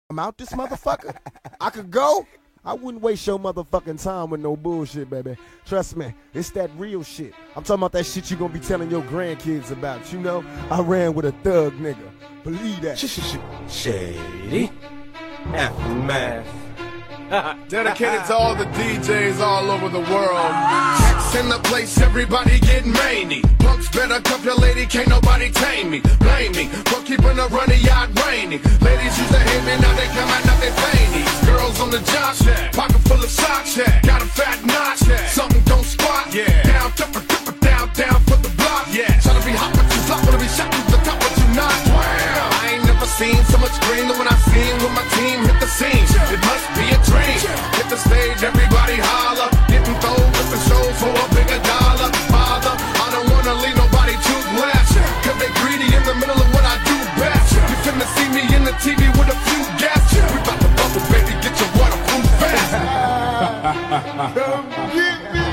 I'm out this motherfucker. I could go. I wouldn't waste your motherfucking time with no bullshit, baby. Trust me, it's that real shit. I'm talking about that shit you gonna be telling your grandkids about. You know, I ran with a thug nigga. Believe that. Shady. Aftermath. Dedicated to all the DJs all over the world. Checks in the place, everybody getting rainy. Punks better cuff your lady, can't nobody tame me. Blame me for keeping a runny yacht rainy. Ladies used to hate me, now they come out, now they veiny. Girls on the job shack, pocket full of socks, got a fat notch, something don't squat, down, down for the block, tryna be hot but you flop, wanna be shot to the top but you not. Wow, I ain't never seen so much green than when I seen when my team hit the scene. It must be a dream. Hit the stage, everybody holler, getting thrown with the show for a bigger dollar. Father, I don't wanna leave nobody too blessed, cause they greedy in the middle of what I do best. You finna see me in the TV with a few guests. We bout to bubble, baby, get your waterproof vest. Come get me.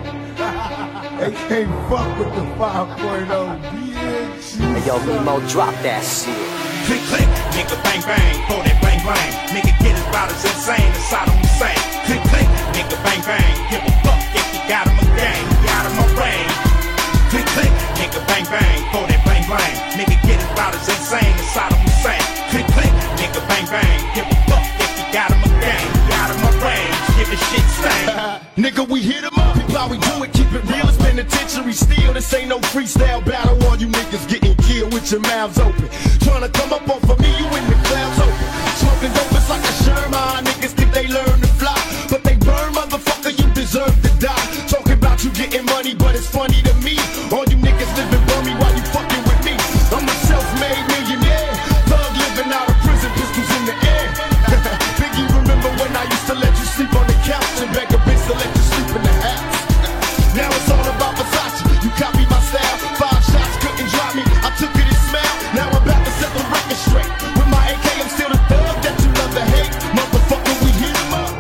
They can't fuck with the 5.0, bitch. Hey yo, Nemo, drop that shit. Click, click, nigga, bang, bang, throw that bang, bang. Nigga, get his about as insane as Saddam Hussein. Click, click, nigga, bang, bang. Give a fuck if you got him a gang, you got him a range. Click, click, nigga, bang, bang, throw that bang, bang. Nigga, get his about as insane as Saddam Hussein. Click, click, nigga, bang, bang. Give a fuck if you got him a gang, you got him a range. Give the shit stain. Nigga, we hit him up, people how we do it, keep it real, it's penitentiary steel. This ain't no freestyle battle, all you niggas getting killed with your mouths open. Tryna come up off of me, you in the clouds open. Smoking dope, it's like a Sherman. Niggas think they learn to fly, but they burn, motherfucker, you deserve to die. Talking about you getting money, but it's funny to me. All you niggas living bummy while you fucking with me. I'm a self-made millionaire, thug living out of prison, pistols in the air. Biggie, remember when I used to let you sleep on the couch and beg a bitch to let you sleep in the house? Now it's all about Versace, you copy my style. 5 shots couldn't drop me, I took it and smiled. Now I'm about to set the record straight. With my AK, I'm still the thug that you love to hate. Motherfucker, we hit him up.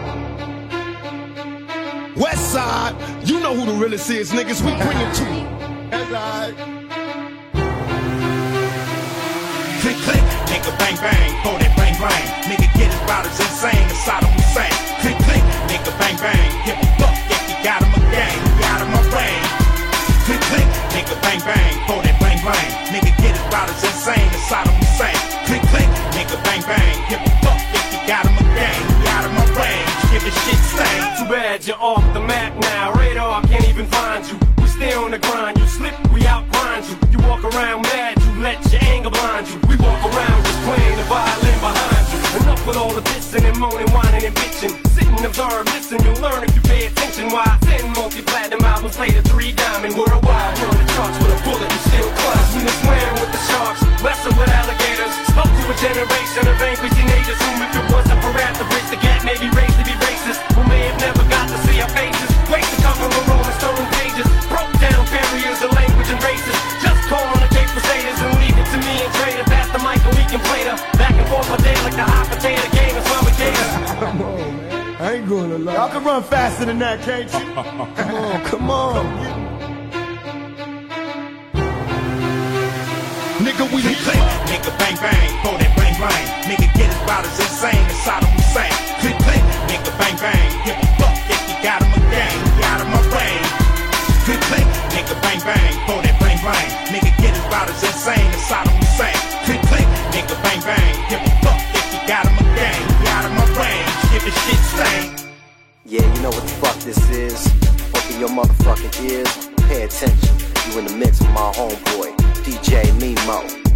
West Side, you know who the realest is, niggas, we bring it to you. That's right. Click, click, nigga, bang, bang, throw that bang, bang. Nigga, get his about as insane as Saddam Hussein. Click, click, nigga, bang, bang. Give a fuck if you got him a gang, you got him a range. Click, click, nigga, bang, bang, throw that bang, bang. Nigga, get his about as insane as Saddam Hussein. Click, click, nigga, bang, bang. Give a fuck if you got him a gang, you got him a range. Give the shit stain. Too bad you're off the map now. Radar can't even find you. We stay on the grind. You slip, we outgrind you. You walk around mad, you let your anger blind you. We walk around just playing the violin behind you. Enough with all the pissing and moaning, whining and bitching. Sit and observe, listen, you'll learn if you pay attention. Why 10 multi-platinum albums later, 3 diamond worldwide. We're on the charts with a bullet and still clutch. We just swam with the sharks, wrestle with alligators. Spoke to a generation of angry teenagers who, if it wasn't for rap, the bridge the gap may be raised to be racist. Who may have never got to see our faces. Wait to come from the Rolling Stone pages. Broke down barriers of language and races. Just call on the Cape Crusaders and leave it to me and Trader. Pass the mic and we can play the back and forth all day like the hot potato game. That's why we cater. Come on, man. I ain't gonna lie. Y'all can run faster than that, can't you? Come on, come on. Nigga, we click, click, nigga, bang, bang, throw that bang, bang. Nigga, get his about as insane as Saddam Hussein. Click, click, nigga, bang, bang. Give a fuck if you got him a gang, you got him a range. Click, click, nigga, bang, bang, throw that bang, bang. Nigga, get his about as insane as Saddam Hussein. Click, click, nigga, bang, bang. Give a fuck if you got him a gang, you got him a range. Give the shit stain. Yeah, you know what the fuck this is. Open your motherfucking ears, pay attention. You in the mix with my homeboy, DJ Nemo.